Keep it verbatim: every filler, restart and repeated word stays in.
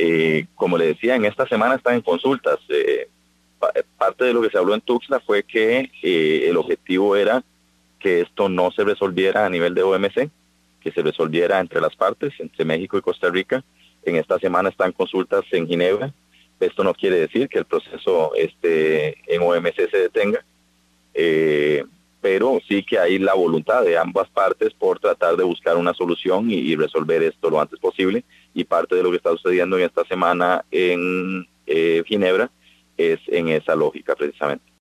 Eh, como le decía, en esta semana están en consultas. Eh, pa- parte de lo que se habló en Tuxtla fue que eh, el objetivo era que esto no se resolviera a nivel de O M C, que se resolviera entre las partes, entre México y Costa Rica. En esta semana están consultas en Ginebra. Esto no quiere decir que el proceso este, en O M C se detenga, eh, pero sí que hay la voluntad de ambas partes por tratar de buscar una solución y, y resolver esto lo antes posible. Y parte de lo que está sucediendo en esta semana en eh, Ginebra es en esa lógica precisamente.